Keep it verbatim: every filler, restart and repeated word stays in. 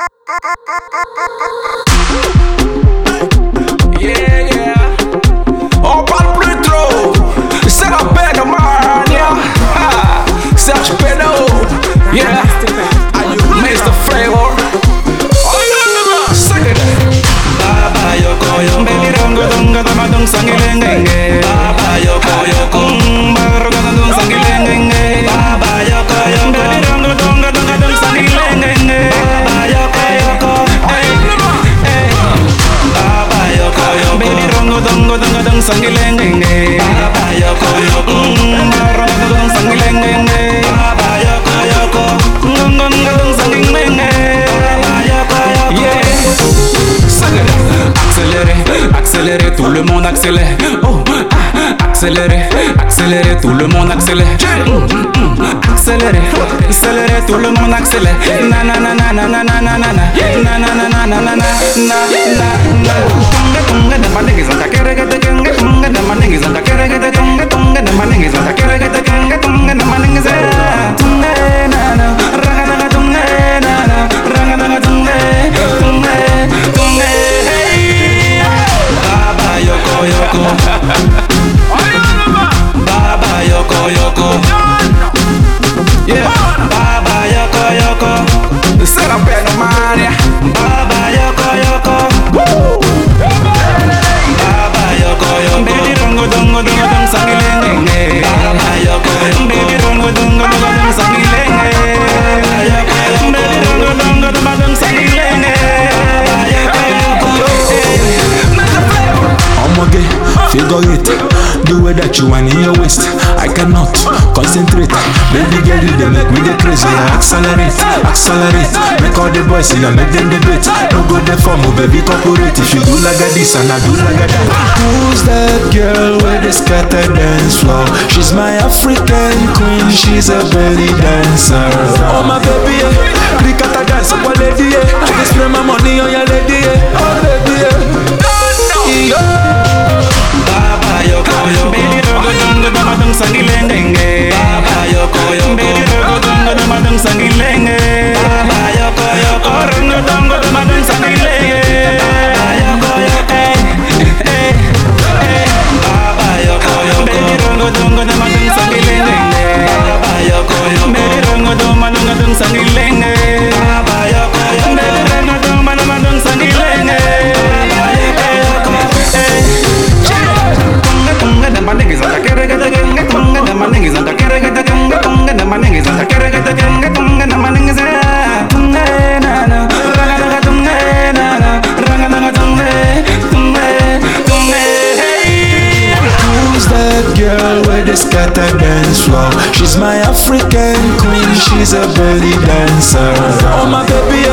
Yeah, yeah. On parle plus trop. C'est la peine, man, yeah. Ah, Serge Pedro. Yeah. mister Flavor. Oh, sing it. Baba yoko yoko, baby rongo dongo dama dong sangilenge. Baba yoko yoko, baba rongo dong sangilenge. Baba yoko yoko, baby rongo dongo dongo dong sangilenge. Baba yoko yoko, hey hey. Baba yoko yoko, baby rongo dongo dongo dong sangilenge. Baba yoko yoko, baba rongo dong sangilenge. Baba yoko yoko, dongo dongo dong sangilenge. Baba yoko yoko, yeah. Accéléré, accéléré, tout le monde accélère. Oh, ah, accéléré, accéléré, tout le monde accélère. Mm, mm, mm. Accéléré, accéléré, tout le monde accélère. Na na na na na na na na na na na na na na na na na na. Tunga tunga de manengiza takere gete tunga tunga de manengiza takere gete tunga tunga de manengiza takere gete tunga tunga de manengiza tunga na na raga raga tunga na na raga raga tunga tunga tunga. Baba yoko yoko, Baba yoko yoko, yeah. Baba yoko yoko, c'est la peine, man, yeah. Baba yoko yoko, Baba yoko yoko, baby rongo dongo dongo dong sangilenge. Baba yoko yoko, baby rongo dongo dongo dong sangilenge. Baba yoko yoko, baby rongo dongo dongo dong sangilenge. Baba yoko yoko, Omoge, figure it. The way that you want in your waist, I cannot concentrate. Baby girl, you they make me the crazy. Accelerate, accelerate. Make all the boys in make them debate. No go there for me, baby, corporate. If you do like a this and I do like a that. Who's that girl with the scatter dance floor? She's my African queen, she's a belly dancer. Oh my baby, yeah. Cricket dance, up a lady, yeah. I spend my money on your lady, yeah. Oh baby, yeah. Baba yoko yoko, baby rongo dongo dama dong sangilenge. Baba yoko yoko, baby rongo dongo dama dong sangilenge. Baba yoko yoko, rongo dongo dama dong sangilenge. Baba yoko yoko, hey hey hey. Baba yoko yoko, baby rongo dongo dama dong sangilenge. Baba yoko yoko, baby rongo dama dong sangilenge. Baba yoko yoko, baby rongo dama dong sangilenge. Tunga de manengiza takere gete tunga tunga de manengiza takere gete tunga tunga de manengiza takere gete tunga tunga de manengiza tunga na na raga raga tunga na na raga raga tunga tunga tunga. Who's that girl with the scatter dance floor? She's my African queen, she's a belly dancer. Oh my baby,